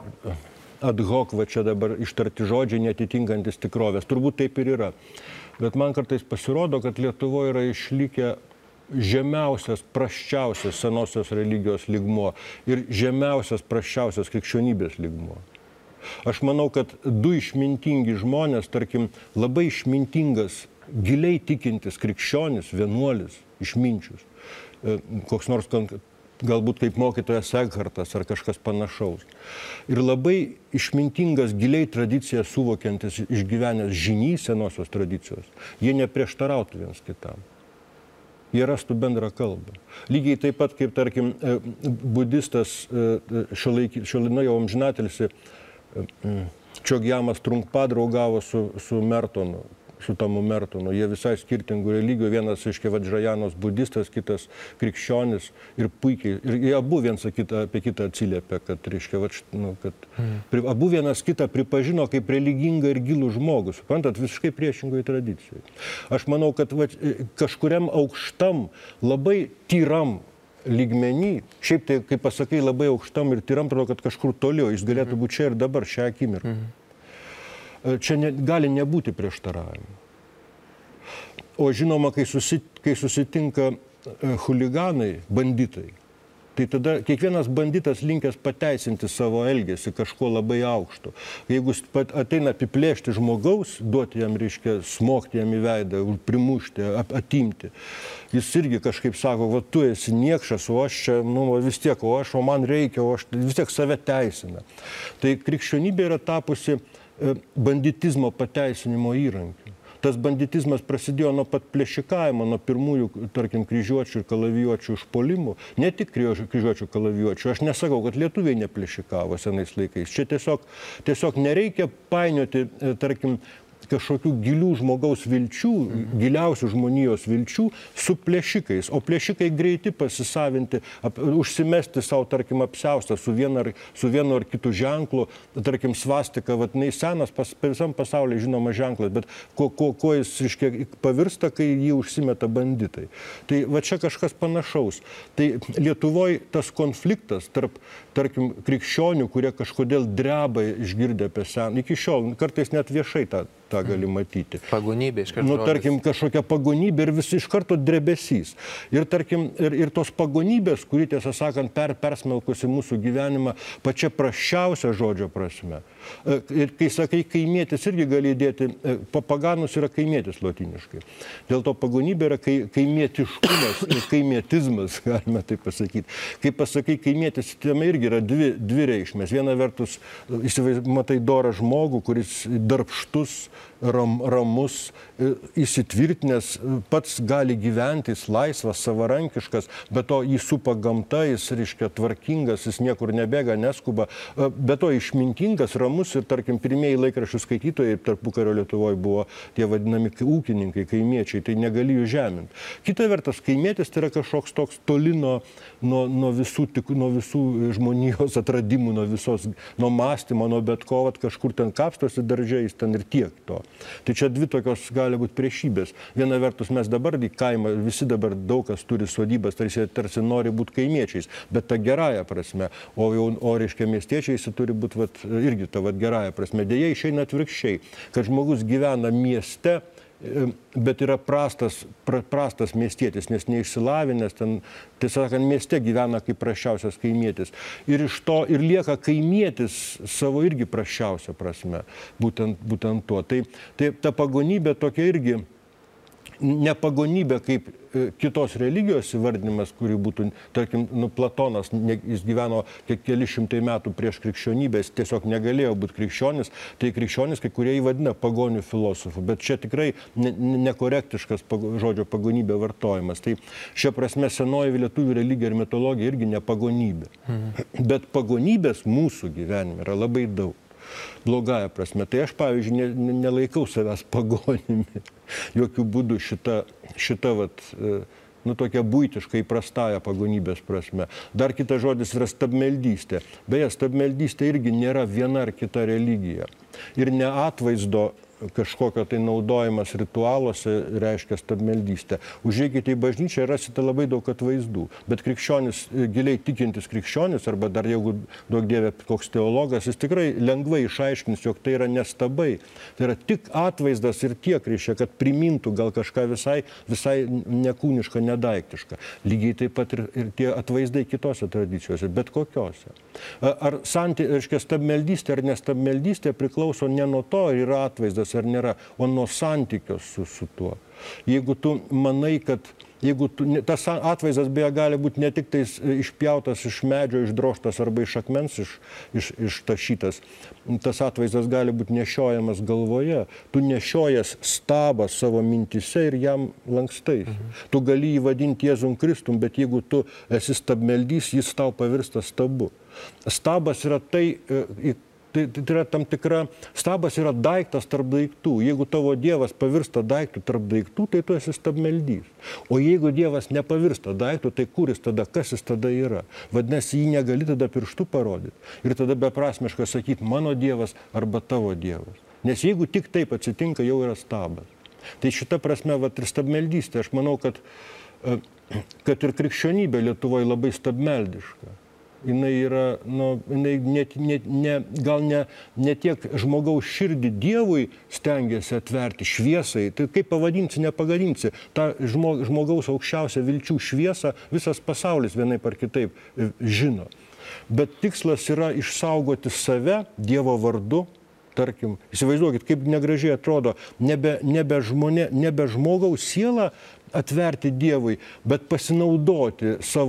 ad hoc, va čia dabar ištarti žodžiai netitinkantis tikrovės. Turbūt taip ir yra. Bet man kartais pasirodo, kad Lietuvoje yra išlikę žemiausias, prasčiausias senosios religijos lygmuo ir žemiausias, prasčiausias krikščionybės lygmuo. Aš manau, kad du išmintingi žmonės, tarkim, labai išmintingas, giliai tikintis krikščionis, vienuolis, išminčius, koks nors galbūt kaip mokytojas Ekhartas ar kažkas panašaus. Ir labai išmintingas, giliai tradiciją suvokiantis, išgyvenęs žynys senosios tradicijos, jie neprieštarautų viens kitam. Jie rastų bendrą kalbą. Lygiai taip pat, kaip, tarkim, budistas šiolaikinio jau amžinatelisi Čogjamas Trungpa draugavo su, su Mertonu. su Tomu Mertonu. Jie visai skirtingų religijų. Vienas iš Vadžrajanos budistas, kitas krikščionis. Ir puikiai. Ir jie abu vienas kitą, apie kitą atsiliepė, kad, reiškia, va, nu, kad pri, abu vienas kitą pripažino kaip religingą ir gilų žmogų. Suprantat, visiškai priešingoje tradicijoje. Aš manau, kad va, kažkuriam aukštam, labai tyram lygmenį, šiaip tai, kaip pasakai, labai aukštam ir tyram, atrodo, kad kažkur toliau, jis galėtų būti čia ir dabar, šią akimirką. Mhm. Čia ne, gali nebūti prieštaravimų. O žinoma, kai, susit, kai susitinka chuliganai, banditai, tai tada kiekvienas banditas linkęs pateisinti savo elgesį kažko labai aukšto. Jeigu ateina apiplėšti žmogaus, duoti jam, reiškia, smogti jam į veidą, primušti, atimti, jis irgi kažkaip sako, va tu esi niekšas, o aš čia, nu, vis tiek, o aš, o man reikia, o aš vis tiek save teisina. Tai krikščionybė yra tapusi banditizmo pateisinimo įrankiu. tas banditizmas prasidėjo nuo pat plėšikavimo, nuo pirmųjų, tarkim, kryžiuočių ir kalavijuočių užpuolimų. Ne tik kryžiuočių kalavijuočių. Aš nesakau, kad lietuviai neplėšikavo senais laikais. Čia tiesiog, tiesiog nereikia painioti, tarkim, kažkokių gilių žmogaus vilčių, giliausių žmonijos vilčių su plėšikais. O plėšikai greiti pasisavinti, ap, užsimesti savo, tarkim, apsiaustą su vienu ar, su vienu ar kitu ženklu, tarkim, svastika, vat, nei senas, pas, visam pasaulyje žinoma ženklas, bet kuo, kuo, kuo jis, reiškia, pavirsta, kai jį užsimeta banditai. Tai va čia kažkas panašaus. Tai Lietuvoje tas konfliktas tarp, tarkim, krikščionių, kurie kažkodėl dreba išgirdę apie seną, iki šiol, kartais net viešai tą tą gali matyti. Pagonybė iš karto. Nu, tarkim, kažkokia pagonybė ir vis iš karto drebesys. Ir, tarkim, ir, ir tos pagonybės, kuri, tiesą sakant, per, persmelkusi mūsų gyvenimą pačia prasčiausia žodžio prasme. Ir kai sakai kaimietis, irgi gali įdėti, paganus yra kaimietis lotiniškai. Dėl to pagonybė yra kai, kaimietiškumas ir kaimietizmas, galime taip pasakyti. Kai pasakai kaimietis, tame irgi yra dvi, dvi reikšmės. Viena vertus, matai dorą žmogų, kuris darbštus, ram, ramus, įsitvirtinęs, pats gali gyventi, jis laisvas, savarankiškas, bet to jį supa gamta, jis, reiškia, tvarkingas, jis niekur nebėga, neskuba, bet to išmintingas, ramus ir, tarkim, pirmieji laikraščių skaitytojai tarpukario Lietuvoje buvo tie vadinami ūkininkai, kaimiečiai, tai negali jų žeminti. Kita vertas, kaimietis tai yra kažkoks toks toli nuo, nuo, nuo, visų, nuo visų žmonijos atradimų, nuo visos, nuo mąstymo, nuo bet ko, vat, kažkur ten kapstosi daržiais, ten ir tiek to. Tai čia dvi tokios gali būti priešybės. Viena vertus mes dabar į kaimą, visi dabar daug kas turi sodybas, tarsi, tarsi nori būti kaimiečiais, bet ta gerąją prasme, o jau, o reiškia miestiečiai jis turi būti vat, irgi ta vat gerąją prasme. Deja, išeina atvirkščiai, kad žmogus gyvena mieste, bet yra prastas, pra, prastas miestietis, nes neišsilavinęs, ten, tiesą sakant, mieste gyvena kaip prasčiausias kaimietis. Ir iš to ir lieka kaimietis savo irgi prasčiausia prasme, būtent, būtent tuo. Tai, tai ta pagonybė tokia irgi, ne pagonybė kaip kitos religijos įvardinimas, kuri būtų, tarkim, nu, Platonas, ne, jis gyveno keli šimtai metų prieš krikščionybę, jis tiesiog negalėjo būti krikščionis, tai krikščionis, kai kurie įvadina pagonių filosofų, bet čia tikrai ne, nekorektiškas pago, žodžio pagonybė vartojimas. Tai šia prasme senoji lietuvių religija ir mitologija irgi ne pagonybė. Mhm. Bet pagonybės mūsų gyvenime yra labai daug. Blogąją prasme. Tai aš, pavyzdžiui, ne, nelaikau savęs pagonimi. Jokių būdų šita, šita vat, nu, tokia buitiškai įprastąją pagonybės prasme. Dar kitas žodis yra stabmeldystė. Beje, stabmeldystė irgi nėra viena ar kita religija. Ir ne atvaizdo kažkokio tai naudojimas ritualuose reiškia stabmeldystę. Užeikite į bažnyčią ir rasite labai daug atvaizdų. Bet krikščionis, giliai tikintis krikščionis, arba dar jeigu daug dievė koks teologas, jis tikrai lengvai išaiškins, jog tai yra nestabai. Tai yra tik atvaizdas ir tiek reiškia, kad primintų gal kažką visai, visai nekūnišką, nedaiktišką. Lygiai taip pat ir, ir tie atvaizdai kitose tradicijose, bet kokiose. Ar santy, reiškia, stabmeldystė ar nestabmeldystė priklauso ne nuo to, ar yra atvaizdas ar nėra, o nuo santykio su, su tuo. Jeigu tu manai, kad jeigu tu, tas atvaizdas beje gali būti ne tik tais išpjautas iš medžio, išdroštas arba iš akmens iš, iš, ištašytas, tas atvaizdas gali būti nešiojamas galvoje, tu nešiojas stabą savo mintise ir jam lankstais. Mhm. Tu gali jį vadinti Jėzum Kristum, bet jeigu tu esi stabmeldys, jis tau pavirsta stabu. Stabas yra tai, Tai, tai yra tam tikra, stabas yra daiktas tarp daiktų. Jeigu tavo dievas pavirsta daiktų tarp daiktų, tai tu esi stabmeldys. O jeigu dievas nepavirsta daiktų, tai kur jis tada, kas jis tada yra? Vadinasi, jį negali tada pirštų parodyti. Ir tada beprasmiška sakyti, mano dievas arba tavo dievas. Nes jeigu tik taip atsitinka, jau yra stabas. Tai šita prasme, vat, ir stabmeldystė, aš manau, kad, kad ir krikščionybė Lietuvoje labai stabmeldiška. Jinai yra, nu, jinai net, net, ne, gal ne, ne tiek žmogaus širdį Dievui stengiasi atverti šviesai, tai kaip pavadinsi, nepagadinsi, tą žmogaus aukščiausią vilčių šviesą visas pasaulis vienaip ar kitaip žino. Bet tikslas yra išsaugoti save Dievo vardu. Tarkim, įsivaizduokit, kaip negražiai atrodo, nebe, nebe, žmonė, nebe žmogaus sielą atverti Dievui, bet pasinaudoti savo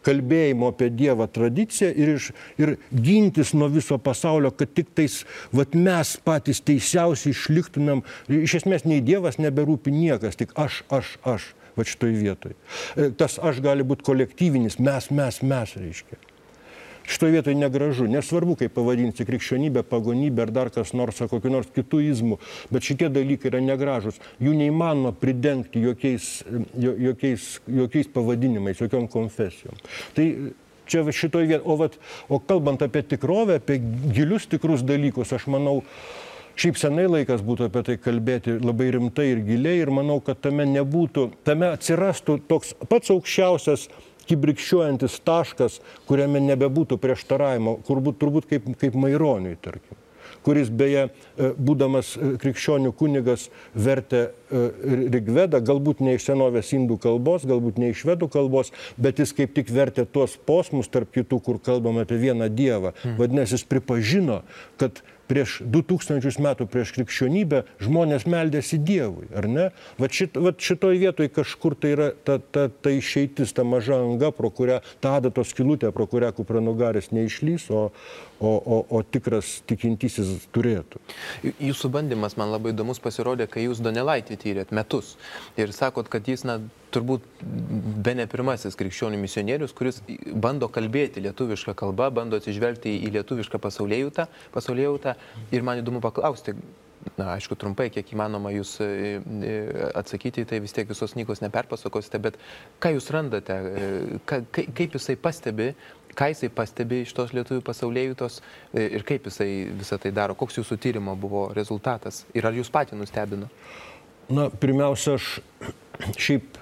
kalbėjimo apie Dievą tradiciją ir, iš, ir gintis nuo viso pasaulio, kad tik tais vat, mes patys teisiausiai išliktumėm. Iš esmės nei Dievas neberūpi niekas, tik aš, aš, aš, va šitoj vietoj. Tas aš gali būti kolektyvinis, mes, mes, mes reiškia. Šitoje vietoje negražu, nesvarbu, kaip pavadinsi krikščionybę, pagonybę ar dar kas nors, ar kokiu nors kitų izmų, bet šitie dalykai yra negražus. Jų neįmanoma pridengti jokiais, jokiais, jokiais pavadinimais, jokiom konfesijom. Tai čia šitoje vietoje, o, vat, o kalbant apie tikrovę, apie gilius tikrus dalykus, aš manau, šiaip senai laikas būtų apie tai kalbėti labai rimtai ir giliai ir manau, kad tame nebūtų, tame atsirastų toks pats aukščiausias kibirkščiuojantis taškas, kuriame nebebūtų prieštaravimo, kur būt, turbūt kaip, kaip Maironiui, tarkim, kuris beje, būdamas krikščionių kunigas, vertė Rigvedą, galbūt ne iš senovės indų kalbos, galbūt ne iš švedų kalbos, bet jis kaip tik vertė tuos posmus, tarp kitų, kur kalbam apie vieną Dievą. Vadinasi, jis pripažino, kad prieš du tūkstančius metų prieš krikščionybę žmonės meldėsi Dievui, ar ne? Vat, šit, vat šitoj vietoj kažkur tai yra ta, ta, ta išeitis, ta maža anga, pro kurią, ta adatos skylutė, pro kurią kupranugaris neišlys, o, o, o, o tikras tikintysis turėtų. Jūsų bandymas man labai įdomus pasirodė, kai jūs Donelaitį tyrėt metus. Ir sakot, kad jis, na, turbūt bene pirmasis krikščionių misionierius, kuris bando kalbėti lietuvišką kalbą, bando atsižvelgti į lietuvišką pasaulėjautą, pasaulėjautą. Ir man įdomu paklausti, na, aišku, trumpai, kiek įmanoma jūs atsakyti, tai vis tiek visos knygos neperpasakosite, bet ką jūs randate, ka, kaip jisai pastebi, ką jisai pastebi iš tos lietuvių pasaulėjautos ir kaip jisai visą tai daro, koks jūsų tyrimo buvo rezultatas ir ar jūs patį nustebino? Na, pirmiausia, aš šiaip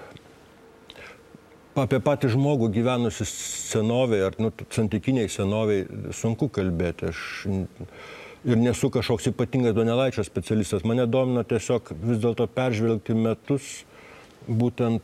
apie patį žmogų gyvenusi senovėje, ar nu, santykiniai senovėje sunku kalbėti. Aš ir nesu kažkoks ypatingas Donelaičio specialistas. Mane domina tiesiog vis dėlto peržvelgti metus būtent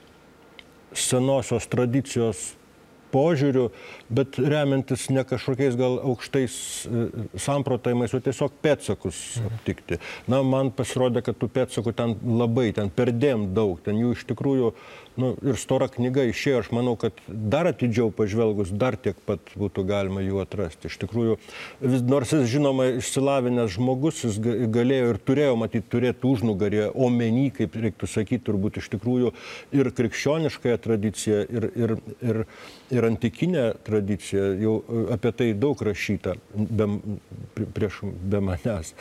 senosios tradicijos požiūrių, bet remiantis ne kažkokiais gal aukštais samprotavimais, o tiesiog pėdsakus aptikti. Na, man pasirodė, kad tų pėdsakų ten labai, ten perdėm daug, ten jų iš tikrųjų, nu, ir stora knyga išėjo, aš manau, kad dar atidžiau pažvelgus, dar tiek pat būtų galima jų atrasti. Iš tikrųjų, vis, nors jis žinoma išsilavinęs žmogus, jis galėjo ir turėjo matyti turėti užnugarį, omeny, kaip reiktų sakyti, turbūt iš tikrųjų ir krikščioniškąją tradiciją, ir, ir, ir, ir antikinę tradiciją, jau apie tai daug rašyta be, prieš be manęs.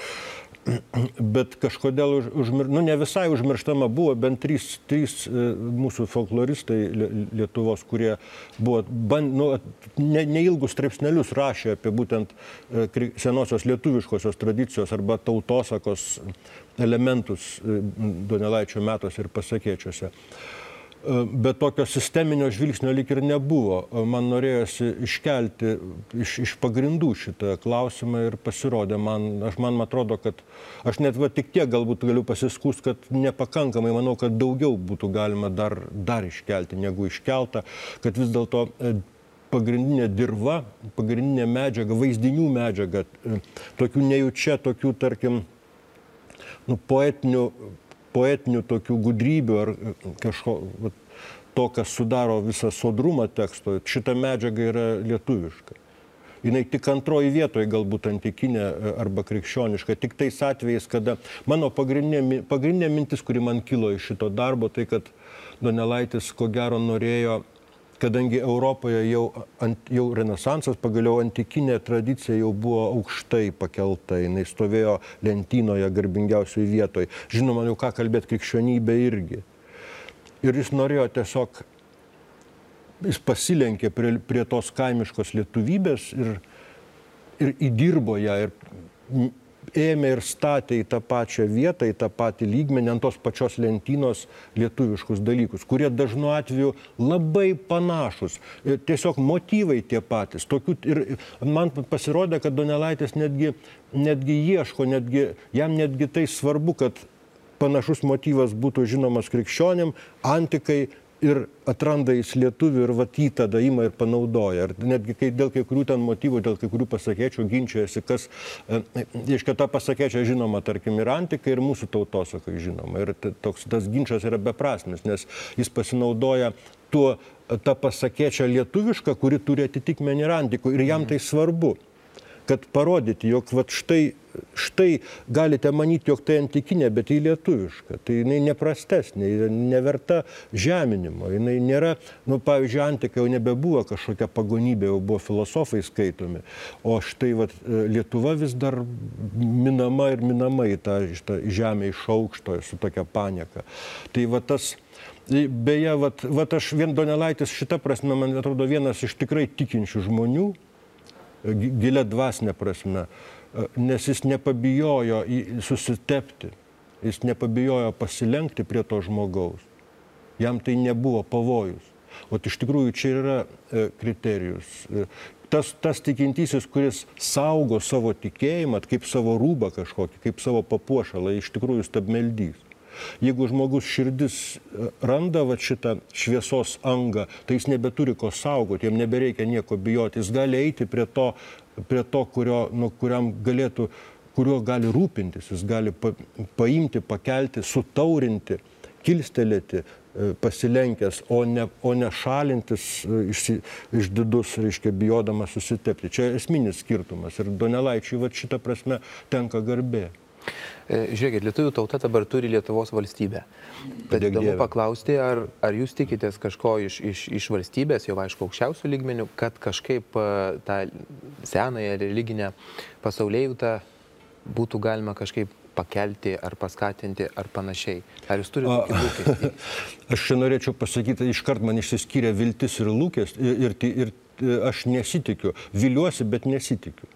Bet kažkodėl, už, užmir, nu ne visai užmirštama buvo, bent trys, trys mūsų folkloristai Lietuvos, kurie buvo, ban, nu, ne, neilgus straipsnelius rašė apie būtent senosios lietuviškosios tradicijos arba tautosakos elementus Donelaičio metuose ir pasakėčiuose. Bet tokio sisteminio žvilgsnio lyg ir nebuvo. Man norėjosi iškelti iš, iš pagrindų šitą klausimą ir pasirodė man, aš man atrodo, kad aš net va, tik tiek galbūt galiu pasiskūst, kad nepakankamai, manau, kad daugiau būtų galima dar, dar iškelti negu iškelta, kad vis dėlto pagrindinė dirva, pagrindinė medžiaga, vaizdinių medžiaga, tokių nejučia, tokių, tarkim, nu, poetinių poetinių tokių gudrybių ar kažko, to, kas sudaro visą sodrumą teksto, šita medžiaga yra lietuviška. Jinai tik antroji vietoje galbūt antikinė arba krikščioniška, tik tais atvejais, kada mano pagrindinė, pagrindinė mintis, kuri man kilo iš šito darbo, tai kad Donelaitis ko gero norėjo, kadangi Europoje jau, ant, jau renesansas, pagaliau antikinė tradicija jau buvo aukštai pakelta, jinai stovėjo lentynoje garbingiausioje vietoje. Žinoma, jau ką kalbėti, krikščionybė irgi. Ir jis norėjo tiesiog, jis pasilenkė prie, prie tos kaimiškos lietuvybės ir, ir įdirbo ją ir ėmė ir statė į tą pačią vietą, į tą patį lygmenį, ant tos pačios lentynos lietuviškus dalykus, kurie dažnu atveju labai panašus. Tiesiog motyvai tie patys. Tokių, ir man pasirodė, kad Donelaitis netgi, netgi ieško, netgi, jam netgi tai svarbu, kad panašus motyvas būtų žinomas krikščionim, antikai, ir atranda jis lietuvių ir vat jį tada ima ir panaudoja. Ir netgi kai, dėl kai kurių ten motyvų, dėl kai kurių pasakėčių ginčiasi, kas, reiškia, ta pasakėčia žinoma, tarkim, ir antikai, ir mūsų tautosakai žinoma. Ir toks, tas ginčas yra beprasmis, nes jis pasinaudoja tuo tą pasakėčią lietuvišką, kuri turi atitikmenį ir antikų. Ir jam tai svarbu, kad parodyti, jog vat štai, štai galite manyti, jog tai antikinė, bet tai lietuviška. Tai jinai neprastesnė, neverta žeminimo. Jinai nėra, nu, pavyzdžiui, antika jau nebebuvo kažkokia pagonybė, jau buvo filosofai skaitomi. O štai vat, Lietuva vis dar minama ir minama į tą, tą žemę iš aukšto su tokia panieka. Tai va tas... Beje, vat, vat aš vien Donelaitis šita prasme, man atrodo, vienas iš tikrai tikinčių žmonių, gilia dvasinė prasme, nes jis nepabijojo susitepti, jis nepabijojo pasilenkti prie to žmogaus. Jam tai nebuvo pavojus. O iš tikrųjų čia yra kriterijus. Tas, tas tikintysis, kuris saugo savo tikėjimą, kaip savo rūbą kažkokį, kaip savo papuošalą, iš tikrųjų stabmeldys. Jeigu žmogus širdis randa va šitą šviesos angą, tai jis nebeturi ko saugoti, jam nebereikia nieko bijoti. Jis gali eiti prie to, prie to kurio, nu, kuriam galėtų, kuriuo gali rūpintis. Jis gali pa, paimti, pakelti, sutaurinti, kilstelėti, pasilenkęs, o ne, o ne šalintis iš, iš didus, reiškia, bijodamas susitepti. Čia esminis skirtumas. Ir Donelaičiui va šitą prasme tenka garbė. Žiūrėkit, lietuvių tauta dabar turi Lietuvos valstybę. Bet įdomu paklausti, ar, ar jūs tikitės kažko iš, iš, iš valstybės, jau aišku, aukščiausių lygmenių, kad kažkaip tą senąją religinę pasaulėjautą būtų galima kažkaip pakelti ar paskatinti ar panašiai. Ar jūs turite tokį lūkestį? Aš čia norėčiau pasakyti, iškart man išsiskyrė viltis ir lūkestį ir, ir, ir aš nesitikiu. Viliuosi, bet nesitikiu.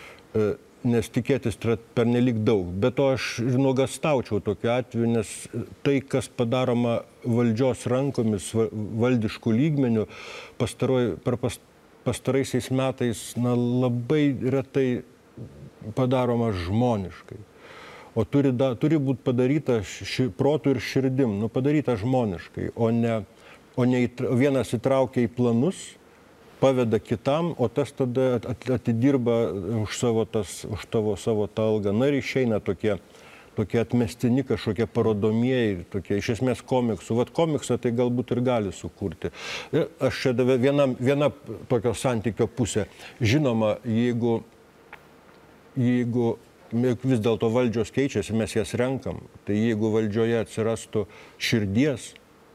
Nes tikėtis yra pernelyg daug. Bet to aš ir nuogąstaučiau tokiu atveju, nes tai, kas padaroma valdžios rankomis, valdiškų lygmenių, pastaroj, per pas, pastaraisiais metais na, labai retai padaroma žmoniškai. O turi, da, turi būti padaryta ši, protų ir širdim, nu, padaryta žmoniškai, o ne, o ne įtra, vienas įtraukia į planus, paveda kitam, o tas tada atidirba už savo, tas, už tavo, savo tą algą. Na ir išeina tokie, tokie atmestini kažkokie parodomieji, tokie iš esmės komiksų. Vat komiksą tai galbūt ir gali sukurti. Ir aš čia davė viena, viena tokio santykio pusė. Žinoma, jeigu, jeigu vis dėlto valdžios keičiasi, mes jas renkam, tai jeigu valdžioje atsirastų širdies,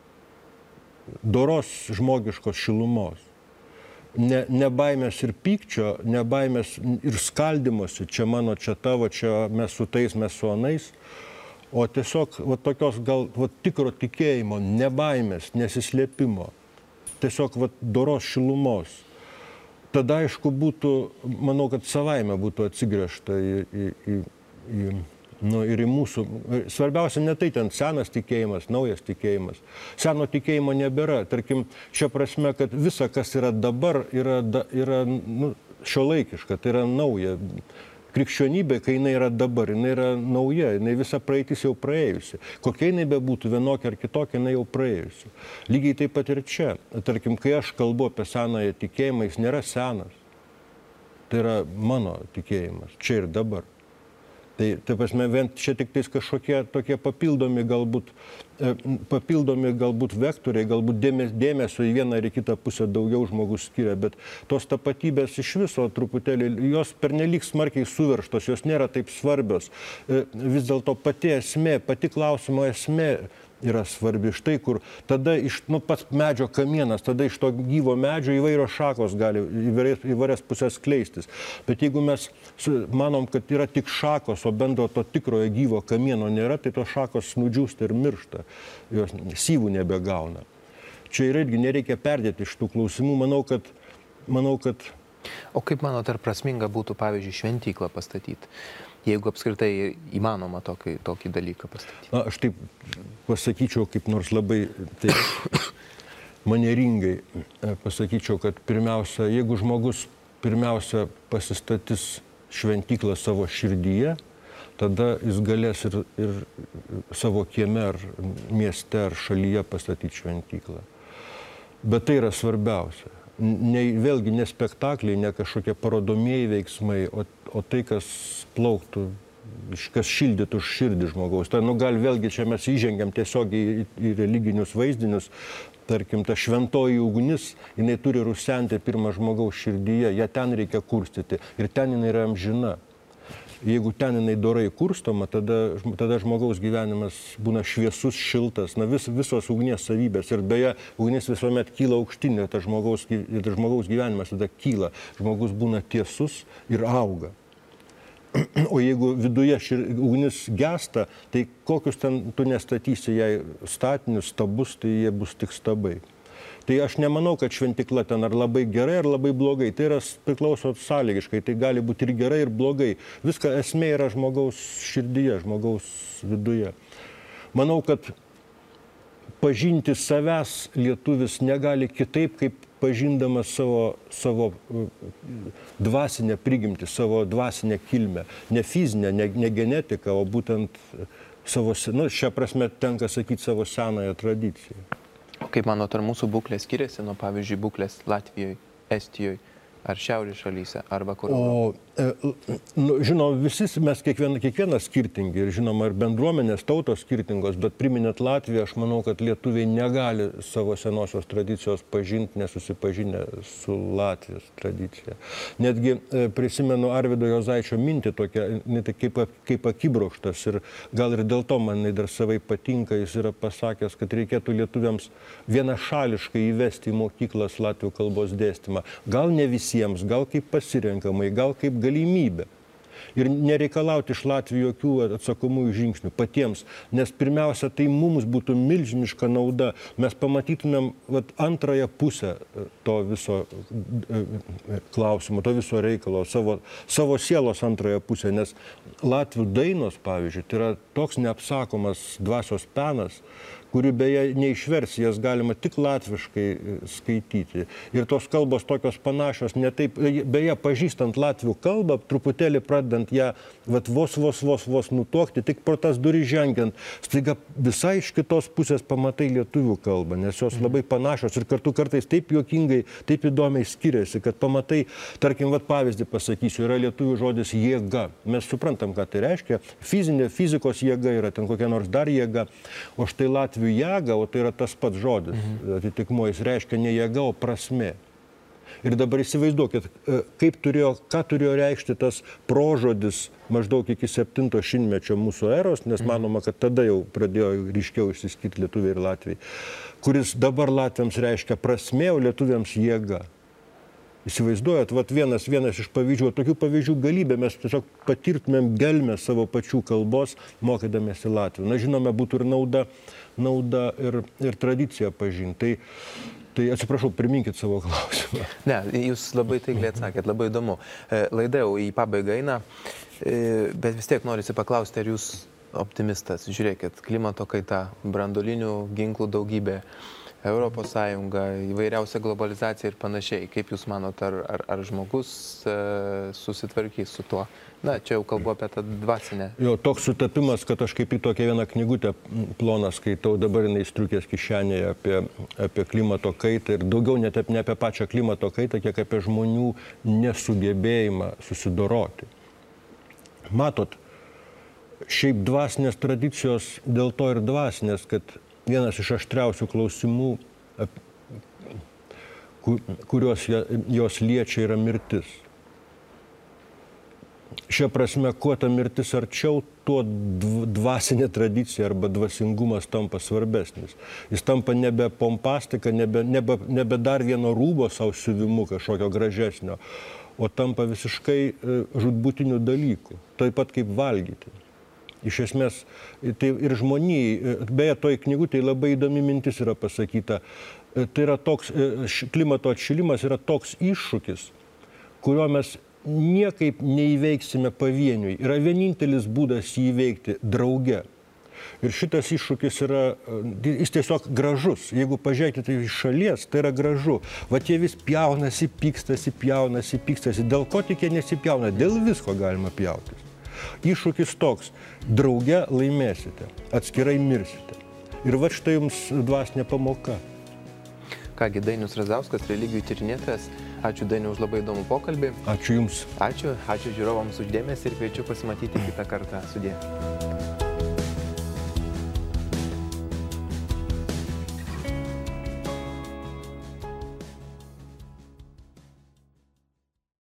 doros žmogiškos šilumos, Ne, ne baimės ir pykčio, ne baimės ir skaldimosi, čia mano, čia tavo, čia mes su tais, mes su anais, o tiesiog va, tokios gal va, tikro tikėjimo, ne baimės, nesislėpimo, tiesiog va, doros šilumos. Tada, aišku, būtų, manau, kad savaime būtų atsigręžta į, į, į, į Nu, ir į mūsų. Svarbiausia ne tai ten senas tikėjimas, naujas tikėjimas. Seno tikėjimo nebėra. Tarkim, šia prasme, kad visa, kas yra dabar, yra, yra nu, šiuolaikiška, tai yra nauja. Krikščionybė, kai jinai yra dabar, jinai yra nauja, jinai visa praeitis jau praėjusi. Kokia jinai bebūtų, vienokia ar kitokia, jinai jau praėjusi. Lygiai taip pat ir čia. Tarkim, kai aš kalbu apie senąją tikėjimą, jis nėra senas. Tai yra mano tikėjimas, čia ir dabar. Tai, tai pasme, vien čia tik tais kažkokie tokie papildomi galbūt, e, papildomi galbūt vektoriai, galbūt dėmes, dėmesio į vieną ar į kitą pusę daugiau žmogus skiria, bet tos tapatybės iš viso truputėlį, jos pernelyg smarkiai suverštos, jos nėra taip svarbios. E, vis dėlto pati esmė, pati klausimo esmė yra svarbi. Štai kur tada iš nu, pats medžio kamienas, tada iš to gyvo medžio įvairios šakos gali į varias pusės skleistis. Bet jeigu mes manom, kad yra tik šakos, o bendro to tikrojo gyvo kamieno nėra, tai tos šakos nudžiūsta ir miršta. Jos syvų nebegauna. Čia ir irgi nereikia perdėti iš tų klausimų. Manau, kad... Manau, kad... O kaip manote, ar prasminga būtų, pavyzdžiui, šventyklą pastatyti? Jeigu apskritai įmanoma tokį, tokį dalyką pastatyti. Na, aš taip pasakyčiau, kaip nors labai taip, manieringai pasakyčiau, kad pirmiausia, jeigu žmogus pirmiausia pasistatys šventyklą savo širdyje, tada jis galės ir, ir savo kieme ar mieste ar šalyje pastatyti šventyklą. Bet tai yra svarbiausia. Ne, vėlgi ne spektakliai, ne kažkokie parodomieji veiksmai, o, o tai, kas plauktų, kas šildytų širdį žmogaus. Tai, nu, gal vėlgi čia mes įžengiam tiesiog į, į religinius vaizdinius, tarkim, ta šventoji ugnis, jinai turi rusenti pirmą žmogaus širdyje, ją ten reikia kurstyti ir ten jinai yra amžina. Jeigu ten jinai dorai kurstoma, tada, tada žmogaus gyvenimas būna šviesus, šiltas, na vis, visos ugnies savybės. Ir beje, ugnis visuomet kyla aukštin, ir tas žmogaus, ir žmogaus gyvenimas tada kyla. Žmogus būna tiesus ir auga. O jeigu viduje šir, ugnis gesta, tai kokius ten tu nestatysi jai statinius, stabus, tai jie bus tik stabai. Tai aš nemanau, kad šventykla ten ar labai gerai, ar labai blogai. Tai yra priklauso sąlygiškai. Tai gali būti ir gerai, ir blogai. Viską esmė yra žmogaus širdyje, žmogaus viduje. Manau, kad pažinti savęs lietuvis negali kitaip, kaip pažindamas savo, savo dvasinę prigimtį, savo dvasinę kilmę. Ne fizinę, ne, ne genetiką, o būtent savo, nu, šią prasme tenka sakyti savo senąją tradiciją. O kaip manot, ar mūsų būklė skiriasi nuo, pavyzdžiui, būklės Latvijoje, Estijoje, ar šiaurės šalyse, ar vakarų? O, e, nu, žinoma, visi mes kiekvienas kiekviena skirtingi ir žinoma ir bendruomenės, tautos skirtingos, bet priminėt Latviją, aš manau, kad lietuviai negali savo senosios tradicijos pažinti, nesusipažinę su Latvijos tradicija. Netgi e, prisimenu Arvydo Juozaičio mintį tokią, net kaip, kaip akibrokštas ir gal ir dėl to man dar savai patinka, jis yra pasakęs, kad reikėtų lietuviams vienašališkai įvesti į mokyklas latvių kalbos dėstymą. Gal ne visi gal kaip pasirenkamai, gal kaip galimybė. Ir nereikalauti iš Latvijų jokių atsakomųjų žingsnių patiems, nes pirmiausia, tai mums būtų milžiniška nauda. Mes pamatytumėm vat, antrąją pusę to viso klausimo, to viso reikalo, savo, savo sielos antrąją pusę, nes latvių dainos, pavyzdžiui, tai yra toks neapsakomas dvasios penas, kurių beje neišversi, jas galima tik latviškai skaityti. Ir tos kalbos tokios panašios, ne taip, beje, pažįstant latvių kalbą, truputėlį pradedant ją vat, vos, vos, vos, vos nutuokti, tik pro tas durys žengiant, staiga visai iš kitos pusės pamatai lietuvių kalbą, nes jos labai panašios ir kartu kartais taip juokingai, taip įdomiai skiriasi, kad pamatai, tarkim, vat, pavyzdį pasakysiu, yra lietuvių žodis jėga. Mes suprantam, ką tai reiškia. Fizinė, fizikos jėga yra ten kokia nors dar jėga, o štai latvių jėga, o tai yra tas pats žodis, mhm. atitikmuo, jis reiškia ne jėga, o prasmė. Ir dabar įsivaizduokit, kaip turėjo, ką turėjo reikšti tas prožodis maždaug iki septinto šimtmečio mūsų eros, nes manoma, kad tada jau pradėjo ryškiau išsiskirti lietuviai ir latviai, kuris dabar latviams reiškia prasmė, o lietuviams jėga. Įsivaizduojat, vat vienas, vienas iš pavyzdžių, tokių pavyzdžių galybė, mes tiesiog patirtumėm gelmę savo pačių kalbos, mokydamėsi latvių. Na, žinome, būtų ir nauda, nauda ir, ir tradicija pažinti. Tai, tai atsiprašau, priminkit savo klausimą. Ne, jūs labai taikliai atsakėt, labai įdomu. Laida jau į pabaigą eina, bet vis tiek norisi paklausti, ar jūs optimistas. Žiūrėkit, klimato kaita, branduolinių ginklų daugybė, Europos Sąjunga, įvairiausia globalizacija ir panašiai. Kaip Jūs manot, ar, ar, ar žmogus e, susitvarkys su tuo? Na, čia jau kalbu apie tą dvasinę. Jo, toks sutapimas, kad aš kaip į tokią vieną knygutę ploną skaitau, dabar jinai striukės kišenėje apie, apie klimato kaitą ir daugiau net ne apie pačią klimato kaitą, kiek apie žmonių nesugebėjimą susidoroti. Matot, šiaip dvasinės tradicijos dėl to ir dvasinės, kad vienas iš aštriausių klausimų, kuriuos jos liečia, yra mirtis. Šia prasme, kuo ta mirtis arčiau, tuo dvasinė tradicija arba dvasingumas tampa svarbesnis. Jis tampa nebe pompastika, nebe, nebe, nebe dar vieno rūbo savo siuvimu kažkokio gražesnio, o tampa visiškai žūtbūtinių dalykų, taip pat kaip valgyti. Iš esmės, tai ir žmonijai, beje, toj knygutėj labai įdomi mintis yra pasakyta, tai yra toks, klimato atšilimas yra toks iššūkis, kurio mes niekaip neįveiksime pavieniui. Yra vienintelis būdas jį įveikti drauge. Ir šitas iššūkis yra, jis tiesiog gražus. Jeigu pažiūrėkite iš šalies, tai yra gražu. Vat jie vis pjaunasi, pykstasi, pjaunasi, pykstasi. Dėl ko tik jie nesipjauna? Dėl visko galima pjautis. Iššūkis toks, drauge laimėsite, atskirai mirsite. Ir va štai jums dvasinė pamoka. Kągi, Dainius Razauskas, religijų tyrinėtojas. Ačiū, Dainiau, už labai įdomų pokalbį. Ačiū Jums. Ačiū, ačiū žiūrovams už dėmesį ir kviečiu pasimatyti kitą kartą. Sudie.